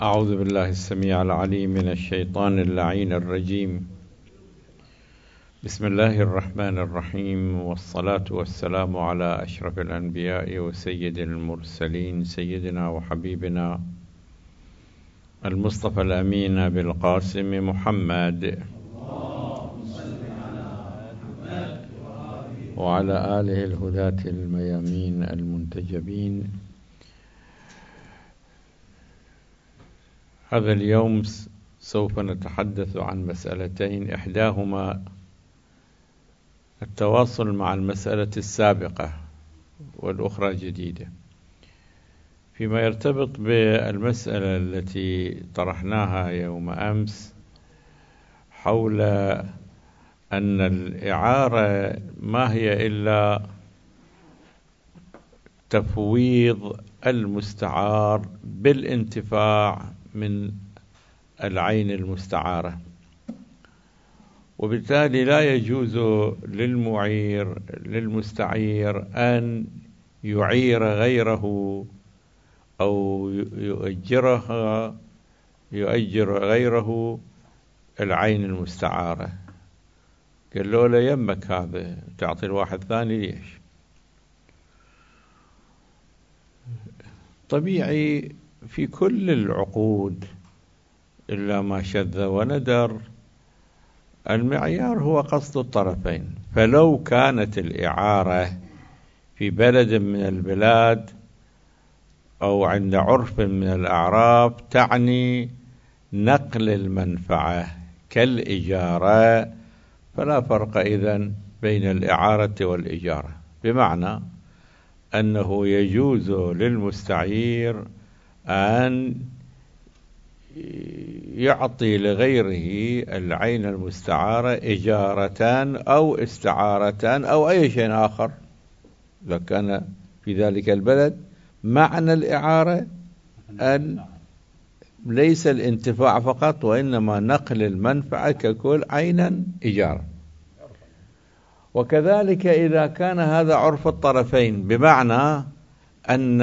أعوذ بالله السميع العليم من الشيطان اللعين الرجيم. بسم الله الرحمن الرحيم، والصلاة والسلام على أشرف الأنبياء وسيد المرسلين، سيدنا وحبيبنا المصطفى الأمين بالقاسم محمد وعلى آله الهداة الميامين المنتجبين. هذا اليوم سوف نتحدث عن مسألتين، إحداهما التواصل مع المسألة السابقة والأخرى جديدة. فيما يرتبط بالمسألة التي طرحناها يوم أمس حول أن الإعارة ما هي إلا تفويض المستعار بالانتفاع من العين المستعارة، وبالتالي لا يجوز للمستعير أن يعير غيره أو يؤجر غيره العين المستعارة. قال له لا يمك هذا تعطي الواحد ثاني ليش؟ طبيعي في كل العقود إلا ما شذ وندر المعيار هو قصد الطرفين. فلو كانت الإعارة في بلد من البلاد أو عند عرف من الأعراف تعني نقل المنفعة كالإجارة، فلا فرق إذن بين الإعارة والإجارة، بمعنى أنه يجوز للمستعير أن يعطي لغيره العين المستعارة إجارة أو استعارة أو أي شيء آخر إذا كان في ذلك البلد. معنى الإعارة أن ليس الانتفاع فقط، وإنما نقل المنفعة ككل عينا إجارة. وكذلك إذا كان هذا عرف الطرفين، بمعنى أن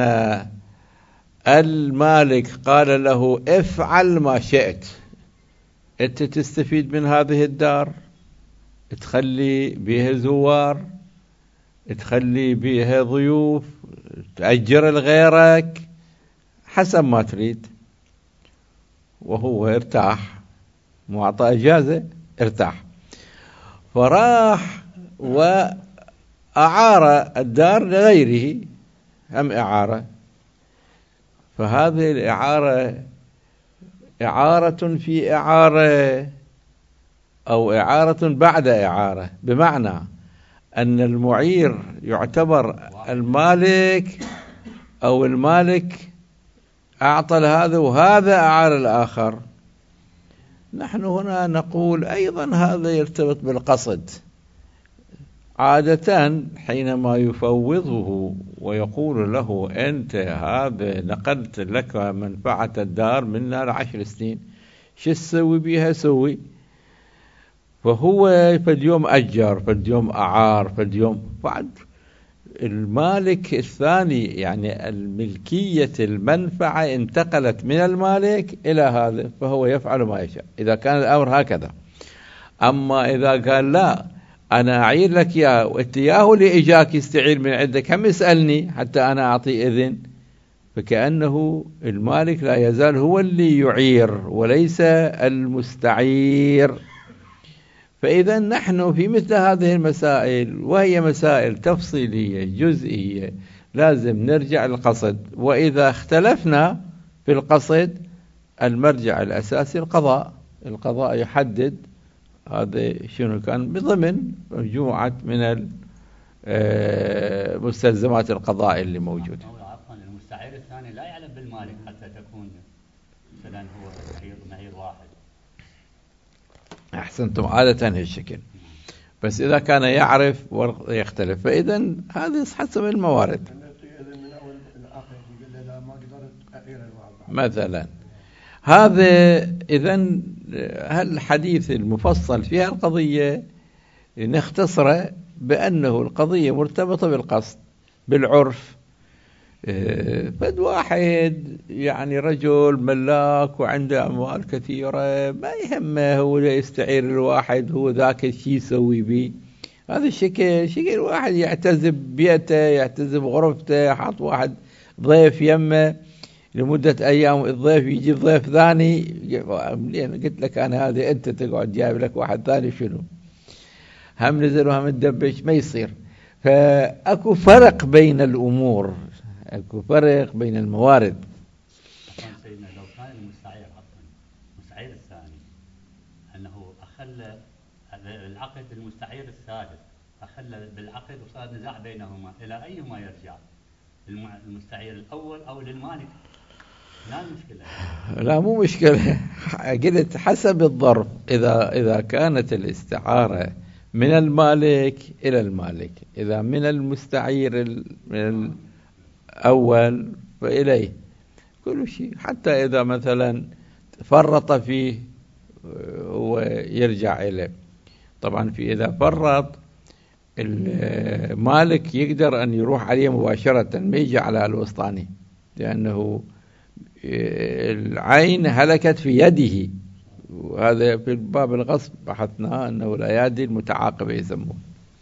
المالك قال له افعل ما شئت، أنت تستفيد من هذه الدار، تخلي بها زوار، تخلي بها ضيوف، تأجر لغيرك حسب ما تريد. وهو ارتاح، معطى إجازة ارتاح، فراح وأعار الدار لغيره، هم إعارة. فهذه الإعارة إعارة في إعارة أو إعارة بعد إعارة، بمعنى أن المعير يعتبر المالك أو المالك أعطى لهذا وهذا أعار الآخر. نحن هنا نقول أيضا هذا يرتبط بالقصد. عادة حينما يفوضه ويقول له أنت هذا نقلت لك منفعة الدار منا ل10 سنين، شو تسوي بيها؟ سوي. فهو فاليوم أجر، فاليوم أعار، فاليوم بعد المالك الثاني، يعني الملكية المنفعة انتقلت من المالك إلى هذا، فهو يفعل ما يشاء إذا كان الأمر هكذا. أما إذا قال لا أنا أعير لك إياه وأنت ياهو اللي إجاك يستعير من عندك، هم يسألني حتى أنا أعطي إذن، فكأنه المالك لا يزال هو اللي يعير وليس المستعير. فإذا نحن في مثل هذه المسائل، وهي مسائل تفصيلية جزئية، لازم نرجع للقصد. وإذا اختلفنا في القصد المرجع الأساسي القضاء يحدد هذا شنو كان بضمن مجموعة من مستلزمات القضاء اللي موجودة. عفوا، المستعير الثاني لا يعلم بالمالك حتى تكون مثلا هو معير واحد. أحسنتم، عادة هالشكل، بس إذا كان يعرف ويختلف فإذا هذا حسب الموارد. مثلا هذا إذن الحديث المفصل في القضية نختصره بأنه القضية مرتبطة بالقصد بالعرف. فد واحد يعني رجل ملاك وعنده أموال كثيرة، ما يهمه هو يستعير الواحد هو ذاك الشيء يسوي به. هذا شكل واحد يعتزب بيته، يعتزب غرفته، حاط واحد ضيف يمه لمدة أيام، الضيف يجي ضيف ثاني، قلت لك أنا هذه أنت تقعد جايب لك واحد ثاني شنو، هم نزل وهم ندبش، ما يصير. فأكو فرق بين الأمور، أكو فرق بين الموارد. سيدنا لو كان المستعير الثاني أنه أخل العقد المستعير الثالث، أخل بالعقد وصار نزاع بينهما، إلى أيهما يرجع؟ المستعير الأول أو للمالك؟ لا المشكلة. لا مو مشكلة، قلت حسب الظرف. إذا كانت الاستعارة من المالك إلى المالك، إذا من المستعير من الأول فإليه كل شيء، حتى إذا مثلا فرط فيه ويرجع إليه. طبعا إذا فرط المالك يقدر أن يروح عليه مباشرة، ما يجي على الوسطاني، لأنه العين هلكت في يده، وهذا في باب الغصب بحثنا أنه الأيادي المتعاقبة يسموه.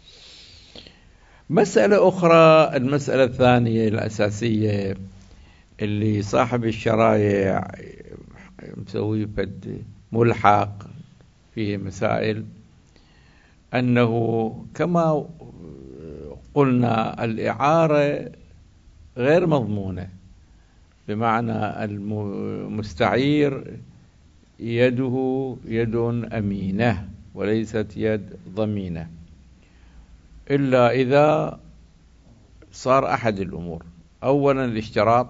مسألة أخرى، المسألة الثانية الأساسية اللي صاحب الشرايع مسوي فد ملحق فيه مسائل، أنه كما قلنا الإعارة غير مضمونة، بمعنى المستعير يده يد أمينة وليست يد ضمينة، إلا إذا صار أحد الأمور. أولا الاشتراط،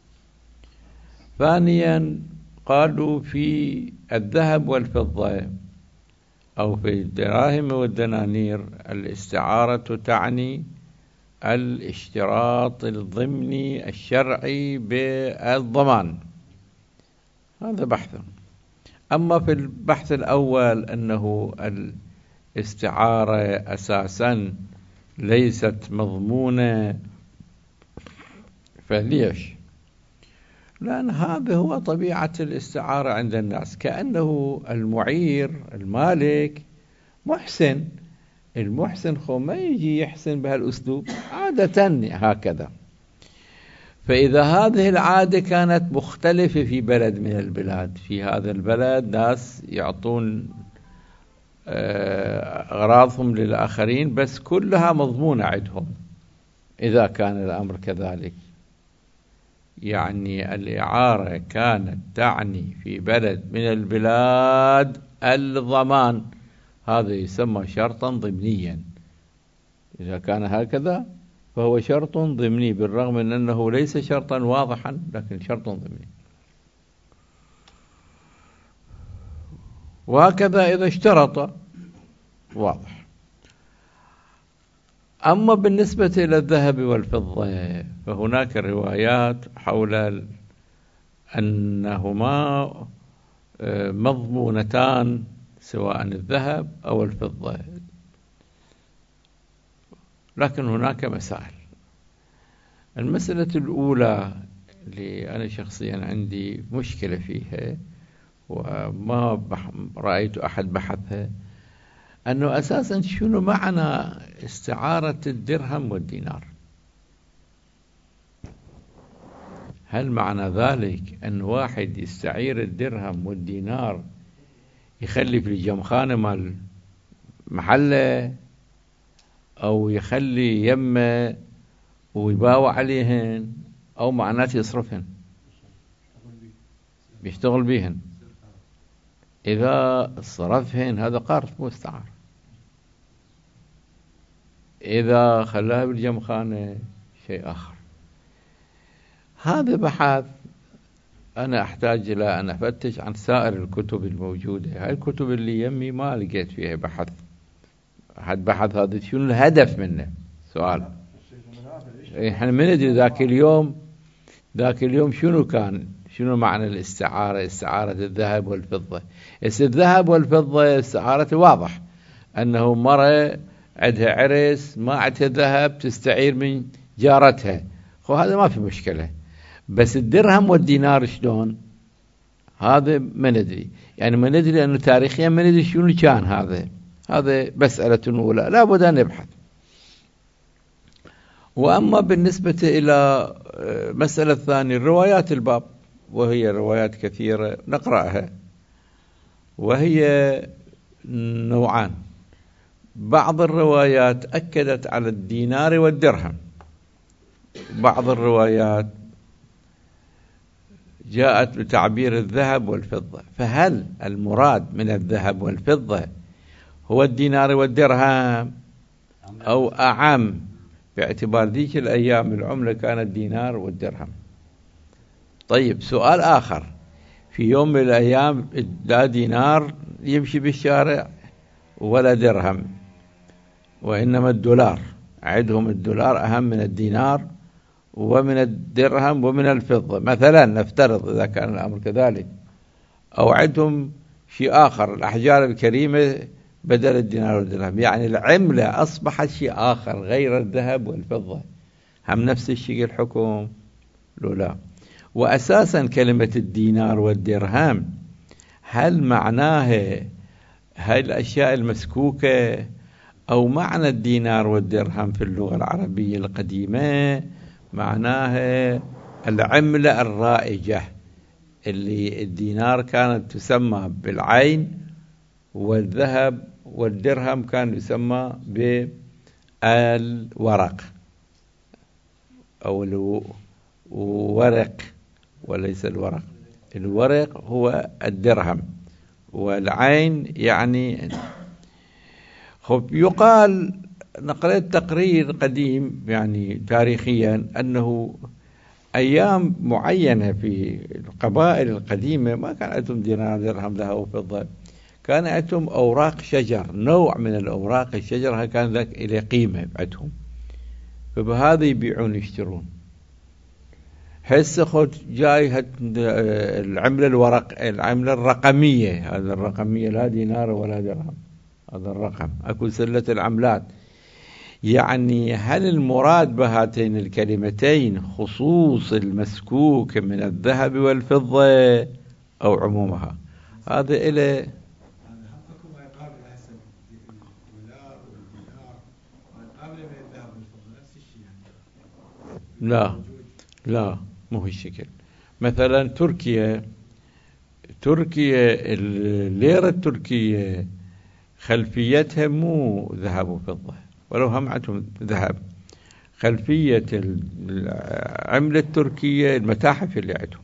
ثانيا قالوا في الذهب والفضة أو في الدراهم والدنانير الاستعارة تعني الاشتراط الضمني الشرعي بالضمان، هذا بحث. أما في البحث الأول أنه الاستعارة أساسا ليست مضمونة، فليش؟ لأن هذا هو طبيعة الاستعارة عند الناس، كأنه المعير المالك محسن، المحسن خو ما يجي يحسن بهالأسلوب عادة هكذا. فإذا هذه العادة كانت مختلفة في بلد من البلاد، في هذا البلد ناس يعطون أغراضهم للآخرين بس كلها مضمونة عندهم، إذا كان الأمر كذلك، يعني الإعارة كانت تعني في بلد من البلاد الضمان، هذا يسمى شرطا ضمنيا. إذا كان هكذا فهو شرط ضمني، بالرغم من أنه ليس شرطا واضحا لكن شرط ضمني. وهكذا إذا اشترط واضح. أما بالنسبة إلى الذهب والفضة فهناك روايات حول أنهما مضمونتان، سواء الذهب أو الفضة، لكن هناك مسائل. المسألة الأولى اللي أنا شخصيا عندي مشكلة فيها وما رأيت أحد بحثها، أنه أساسا شنو معنى استعارة الدرهم والدينار؟ هل معنى ذلك أن واحد يستعير الدرهم والدينار يخلي في الجمخانة مال محله، أو يخلي يمه ويباوع عليهن، أو معناته يصرفهن بيشتغل بيهن؟ إذا صرفهن هذا قرض مو استعار، إذا خلاها بالجمخانة شيء آخر. هذا بحث أنا أحتاج إلى أن أفتش عن سائر الكتب الموجودة. هاي الكتب اللي يمي ما لقيت فيها بحث، أحد بحث هذا شنو الهدف منه، سؤال. إحنا ما ندري ذاك اليوم شنو كان، شنو معنى الاستعارة، استعارة الذهب والفضة. الذهب والفضة استعارة واضح، أنه مرة عندها عرس ما عندها ذهب تستعير من جارتها، هذا ما في مشكلة. بس الدرهم والدينار شلون؟ هذا ما ندري، يعني ما ندري أنه تاريخيا ما ندري شنو كان هذا مسألة أولى لا بد أن نبحث. وأما بالنسبة إلى مسألة ثانية روايات الباب، وهي روايات كثيرة نقرأها، وهي نوعان. بعض الروايات أكدت على الدينار والدرهم، بعض الروايات جاءت بتعبير الذهب والفضة. فهل المراد من الذهب والفضة هو الدينار والدرهم أو أعم؟ باعتبار ذيك الأيام العملة كانت الدينار والدرهم. طيب سؤال آخر، في يوم من الأيام لا دينار يمشي بالشارع ولا درهم، وإنما الدولار، عندهم الدولار أهم من الدينار ومن الدرهم ومن الفضة مثلا، نفترض إذا كان الأمر كذلك، أو عندهم شيء آخر الأحجار الكريمة بدل الدينار والدرهم، يعني العملة أصبحت شيء آخر غير الذهب والفضة، هم نفس الشيء الحكم لا. وأساسا كلمة الدينار والدرهم هل معناها هاي الأشياء المسكوكة، أو معنى الدينار والدرهم في اللغة العربية القديمة معناها العملة الرائجة، اللي الدينار كانت تسمى بالعين، والذهب والدرهم كان يسمى بالورق أو الورق، وليس الورق. الورق هو الدرهم، والعين يعني يقال، نقرأت تقرير قديم يعني تاريخيا أنه أيام معينة في القبائل القديمة ما كان عندهم دينار درهم ذهب وفضة، كان عندهم أوراق شجر، نوع من الأوراق الشجر كان ذاك إلى قيمة عندهم، فبهذا يبيعون يشترون. هسه خد جاي العملة العملة الرقمية، هذا الرقمية لا دينار ولا درهم، هذا الرقم، أكو سلة العملات. يعني هل المراد بهاتين الكلمتين خصوص المسكوك من الذهب والفضة أو عمومها؟ هذا إلى لا مو الشكل. مثلا تركيا الليرة التركية خلفيتها مو ذهب وفضة، ولو هم عندهم ذهب، خلفية العملة التركية المتاحف اللي عندهم،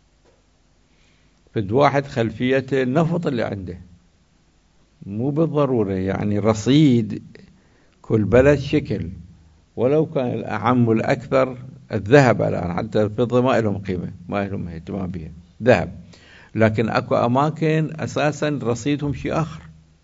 فد واحد خلفيته النفط اللي عنده، مو بالضرورة يعني رصيد كل بلد شكل، ولو كان الأعم والأكثر الذهب الآن، حتى الفضة ما لهم قيمة، ما لهم اهتمام بها، ذهب. لكن أكو أماكن أساسا رصيدهم شيء آخر.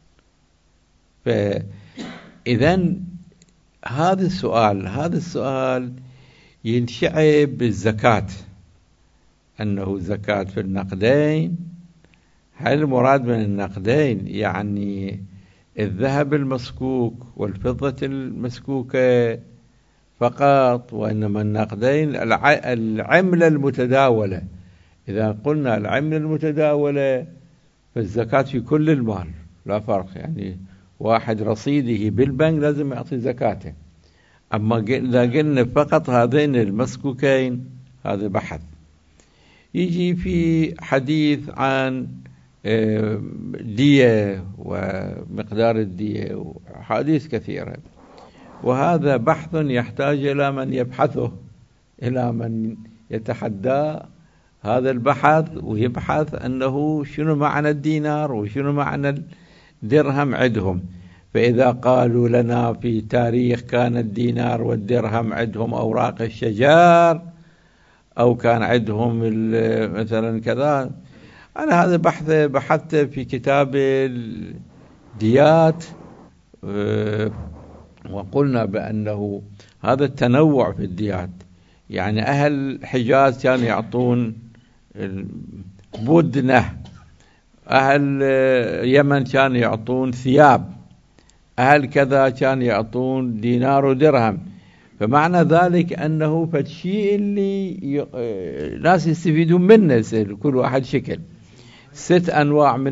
فإذن هذا السؤال ينشعب بالزكاة، أنه زكاة في النقدين. هل المراد من النقدين يعني الذهب المسكوك والفضة المسكوكة فقط، وإنما النقدين العملة المتداولة؟ إذا قلنا العملة المتداولة فالزكاة في كل المال لا فرق، يعني واحد رصيده بالبنك لازم يعطي زكاته. أما إذا قلنا فقط هذين المسكوكين هذا بحث. يجي في حديث عن دية ومقدار الدية وحديث كثيرة، وهذا بحث يحتاج إلى من يبحثه، إلى من يتحدى هذا البحث ويبحث أنه شنو معنى الدينار وشنو معنى الدرهم عندهم. فإذا قالوا لنا في تاريخ كان الدينار والدرهم عندهم أوراق الشجر، أو كان عندهم مثلا كذا، أنا هذا بحثت في كتاب الديات، وقلنا بأنه هذا التنوع في الديات، يعني أهل الحجاز كانوا يعطون بدنة، أهل اليمن كانوا يعطون ثياب، أهل كذا كانوا يعطون دينار ودرهم. فمعنى ذلك أنه فالشيء اللي ناس يستفيدون منه كل واحد شكل 6 أنواع من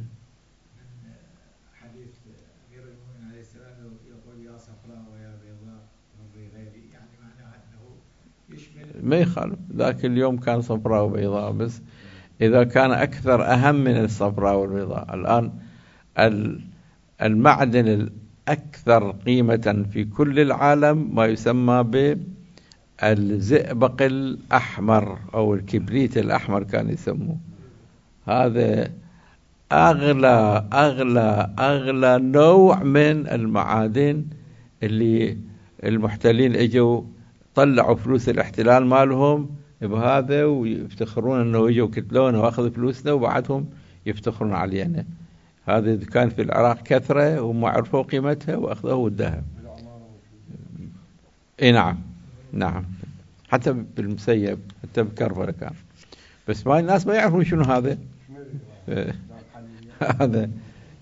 حديث أمير المؤمنين عليه السلام يقول يا صفراء ويا بيضاء نظري غيري، يعني معناه أنه يشمل. ما يخالف، ذاك اليوم كان صفراء وبيضاء، بس إذا كان أكثر أهم من الصفراء والبيضاء. الآن المعدن الأكثر قيمة في كل العالم ما يسمى بالزئبق الأحمر أو الكبريت الأحمر كان يسموه. هذا أغلى نوع من المعادن اللي المحتلين اجوا طلعوا فلوس الاحتلال مالهم بهذا ويفتخرون انه اجوا كتلونا واخذوا فلوسنا وبعدهم يفتخرون علينا. هذا كان في العراق كثرة وهم عرفوا قيمتها واخذوه وداها. اي نعم حتى بالمسيب حتى بكربلاء كان، بس ما الناس ما يعرفون شنو هذا. هذا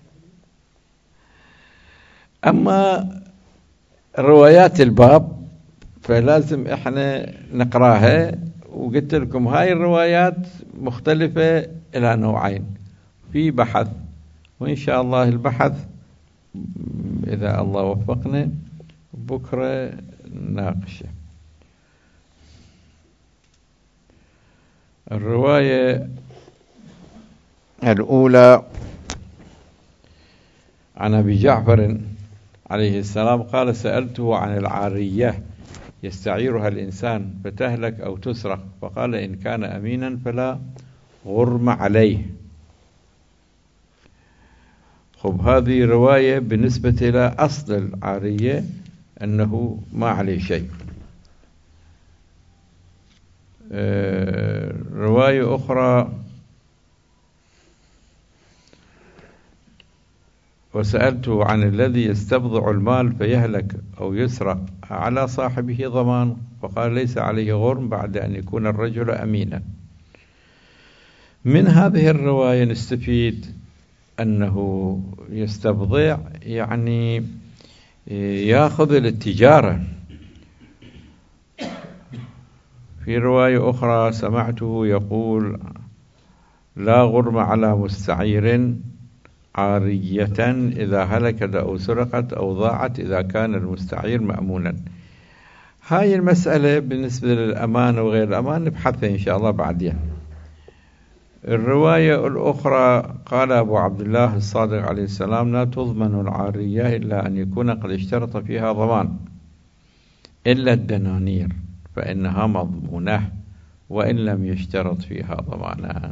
أما روايات الباب فلازم احنا نقراها، وقلت لكم هاي الروايات مختلفة إلى نوعين في بحث، وإن شاء الله البحث إذا الله وفقنا بكرة نناقشه. الرواية الأولى عن أبي جعفر عليه السلام قال: سألته عن العارية يستعيرها الإنسان فتهلك أو تسرق، فقال: إن كان أمينا فلا غرم عليه. خب هذه رواية بالنسبة إلى أصل العارية أنه ما عليه شيء. رواية أخرى: وسألته عن الذي يستبضع المال فيهلك أو يسرق على صاحبه ضمان، فقال: ليس عليه غرم بعد أن يكون الرجل أمينا. من هذه الرواية نستفيد أنه يستبضع يعني يأخذ للتجارة. في رواية أخرى سمعته يقول: لا غرم على مستعير عارية إذا هلكت أو سرقت أو ضاعت إذا كان المستعير مأمونا. هاي المسألة بالنسبة للأمان وغير الأمان نبحثها إن شاء الله بعدين. الرواية الأخرى قال أبو عبد الله الصادق عليه السلام: لا تضمن العارية إلا أن يكون قد اشترط فيها ضمان إلا الدنانير فإنها مضمونة وإن لم يشترط فيها ضمانان.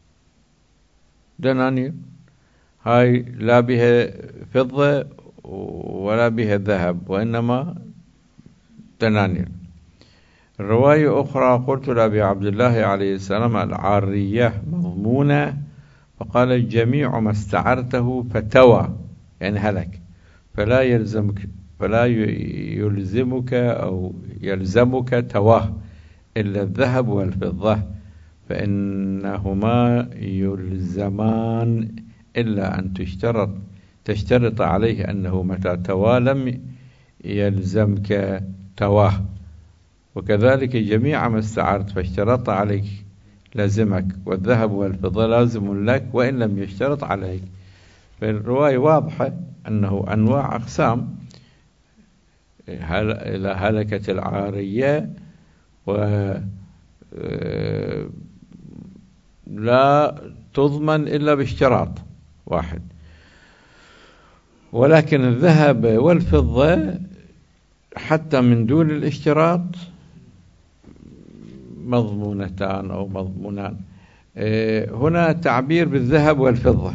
دنانير هاي لا بها فضة ولا بها ذهب وإنما دنانير. الرواية أخرى: قلت لأبي عبد الله عليه السلام: العارية مضمونة؟ فقال: جميع ما استعرته فتوى يعني هلك فلا يلزمك أو يلزمك تواه إلا الذهب والفضة فإنهما يلزمان إلا أن تشترط عليه أنه متى توى لم يلزمك تواه، وكذلك جميع ما استعرت فاشترط عليك لازمك، والذهب والفضة لازم لك وإن لم يشترط عليك. فالرواية واضحة أنه أنواع أقسام. إذا هلكت العارية لا تضمن إلا باشتراط واحد، ولكن الذهب والفضة حتى من دون الاشتراط مضمونتان أو مضمونان. هنا تعبير بالذهب والفضة.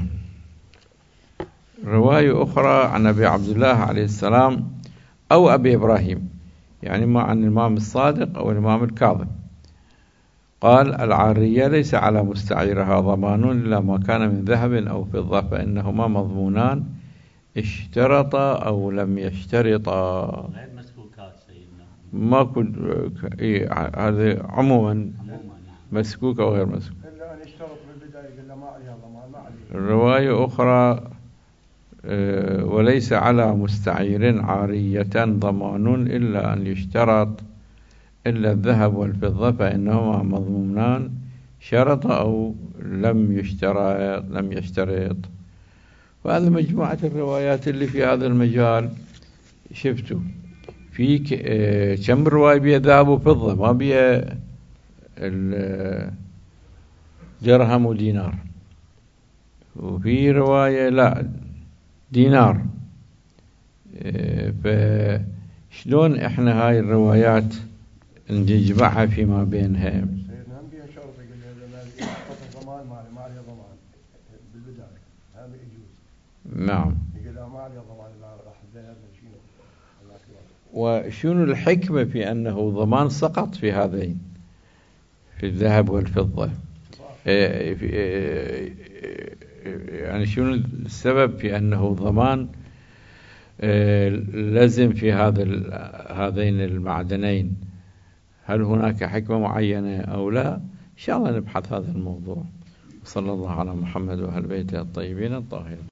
رواية أخرى عن أبي عبد الله عليه السلام أو أبي إبراهيم يعني ما عن الإمام الصادق أو الإمام الكاظم قال: العارية ليس على مستعيرها ضمان إلا ما كان من ذهب أو فضة فإنهما مضمونان اشترطا أو لم يشترطا. غير مسكوكات سيدنا. ماكو هذا عموما مسكوك أو غير مسكوك. إلا أن يشترط بالبداية إلا ما عليها ضمان ما عليه. الرواية أخرى وليس على مستعير عارية ضمان إلا أن يشترط إلا الذهب والفضة فإنهما مضمونان شرط أو لم يشترط. وهذه مجموعة الروايات اللي في هذا المجال. شفتوا في كم رواية بها ذهب وفضة، ما بها درهم ودينار، وفي رواية لا دينار. فشلون احنا هاي الروايات نجمعها فيما بينها؟ سيدنا هم بيها شرط يقول لي هذا ضمان ما عليه ضمان بالبداية هذا يجوز. نعم. يقول لا ما عليه ضمان لا راح الذهب شنو. وشنو الحكمة في أنه ضمان سقط في هذين، في الذهب والفضة؟ يعني شنو السبب في أنه ضمان لازم في هذين المعدنين؟ هل هناك حكمة معينة أو لا؟ إن شاء الله نبحث هذا الموضوع. صلى الله على محمد وأهل بيته الطيبين الطاهرين.